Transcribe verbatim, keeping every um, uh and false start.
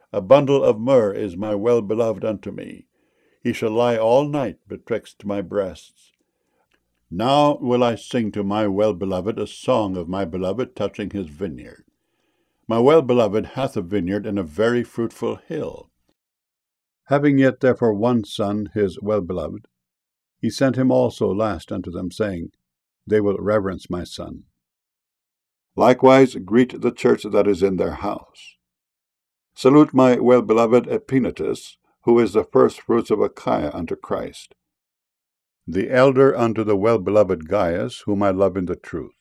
A bundle of myrrh is my well-beloved unto me. He shall lie all night betwixt my breasts. Now will I sing to my well-beloved a song of my beloved touching his vineyard. My well-beloved hath a vineyard in a very fruitful hill. Having yet therefore one son, his well-beloved, he sent him also last unto them, saying, They will reverence my son. Likewise greet the church that is in their house. Salute my well-beloved Epaenetus, who is the firstfruits of Achaia unto Christ. The elder unto the well-beloved Gaius, whom I love in the truth.